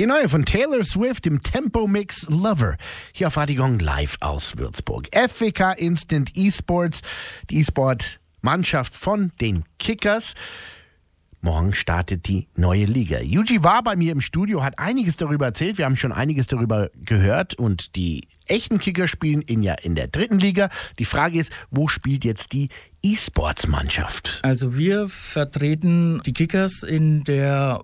Die neue von Taylor Swift im Tempo-Mix Lover. Hier auf Radio Gong live aus Würzburg. FWK Instant Esports, die E-Sport-Mannschaft von den Kickers. Morgen startet die neue Liga. Yuji war bei mir im Studio, hat einiges darüber erzählt. Wir haben schon einiges darüber gehört. Und die echten Kicker spielen in der 3. Liga. Die Frage ist, wo spielt jetzt die E-Sports-Mannschaft? Also wir vertreten die Kickers in der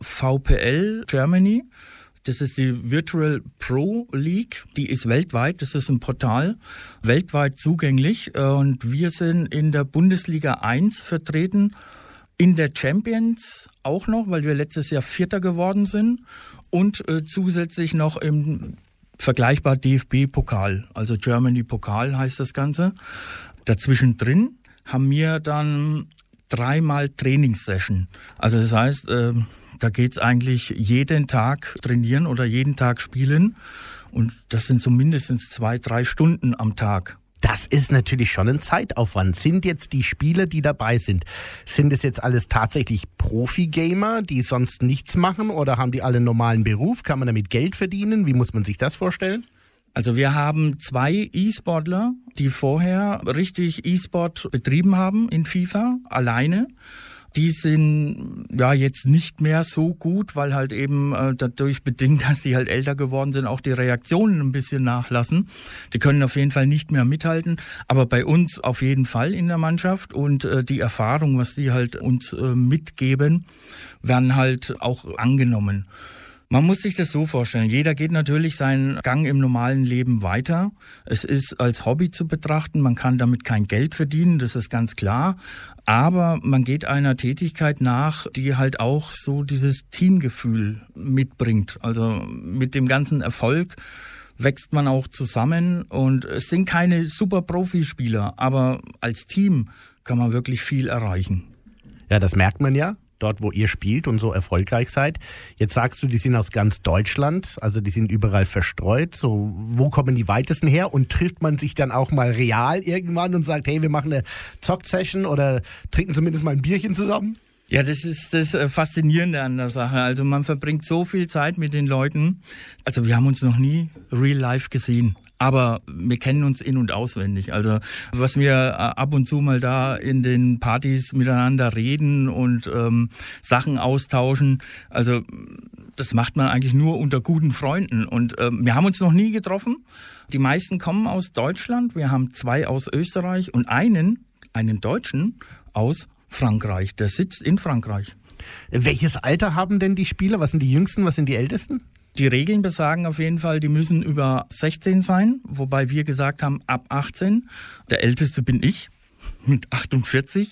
VPL Germany. Das ist die Virtual Pro League. Die ist weltweit. Das ist ein Portal, weltweit zugänglich. Und wir sind in der Bundesliga 1 vertreten. In der Champions auch noch, weil wir letztes Jahr Vierter geworden sind. Und zusätzlich noch im vergleichbar DFB-Pokal, also Germany Pokal heißt das Ganze. Dazwischen drin haben wir dann 3-mal Trainingssession. Also das heißt, da geht's eigentlich jeden Tag trainieren oder jeden Tag spielen. Und das sind so mindestens 2-3 Stunden am Tag. Das ist natürlich schon ein Zeitaufwand. Sind jetzt die Spieler, die dabei sind es jetzt alles tatsächlich Profi-Gamer, die sonst nichts machen, oder haben die alle einen normalen Beruf? Kann man damit Geld verdienen? Wie muss man sich das vorstellen? Also wir haben 2 E-Sportler, die vorher richtig E-Sport betrieben haben in FIFA, alleine. Die sind ja jetzt nicht mehr so gut, weil halt eben dadurch bedingt, dass die halt älter geworden sind, auch die Reaktionen ein bisschen nachlassen. Die können auf jeden Fall nicht mehr mithalten, aber bei uns auf jeden Fall in der Mannschaft, und die Erfahrung, was die halt uns mitgeben, werden halt auch angenommen. Man muss sich das so vorstellen, jeder geht natürlich seinen Gang im normalen Leben weiter. Es ist als Hobby zu betrachten, man kann damit kein Geld verdienen, das ist ganz klar. Aber man geht einer Tätigkeit nach, die halt auch so dieses Teamgefühl mitbringt. Also mit dem ganzen Erfolg wächst man auch zusammen, und es sind keine super Profispieler, aber als Team kann man wirklich viel erreichen. Ja, das merkt man ja. Dort, wo ihr spielt und so erfolgreich seid. Jetzt sagst du, die sind aus ganz Deutschland, also die sind überall verstreut. So, wo kommen die weitesten her? Und trifft man sich dann auch mal real irgendwann und sagt, hey, wir machen eine Zock-Session oder trinken zumindest mal ein Bierchen zusammen? Ja, das ist das Faszinierende an der Sache. Also man verbringt so viel Zeit mit den Leuten. Also wir haben uns noch nie real life gesehen. Aber wir kennen uns in- und auswendig. Also was wir ab und zu mal da in den Partys miteinander reden und Sachen austauschen, also das macht man eigentlich nur unter guten Freunden. Und wir haben uns noch nie getroffen. Die meisten kommen aus Deutschland. Wir haben 2 aus Österreich und einen Deutschen aus Frankreich. Der sitzt in Frankreich. Welches Alter haben denn die Spieler? Was sind die Jüngsten, was sind die Ältesten? Die Regeln besagen auf jeden Fall, die müssen über 16 sein, wobei wir gesagt haben, ab 18. Der Älteste bin ich mit 48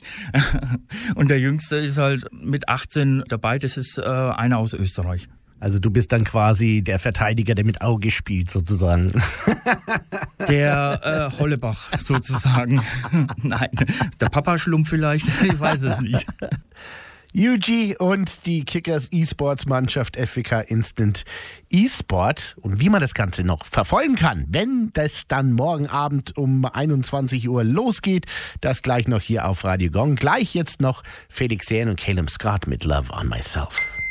und der Jüngste ist halt mit 18 dabei, das ist einer aus Österreich. Also du bist dann quasi der Verteidiger, der mit Auge spielt sozusagen. Der Hollebach sozusagen. Nein, der Papaschlumpf vielleicht, ich weiß es nicht. Yuji und die Kickers E-Sports-Mannschaft FWK Instant E-Sport. Und wie man das Ganze noch verfolgen kann, wenn das dann morgen Abend um 21 Uhr losgeht, das gleich noch hier auf Radio Gong. Gleich jetzt noch Felix Jähn und Caleb Scott mit Love on Myself.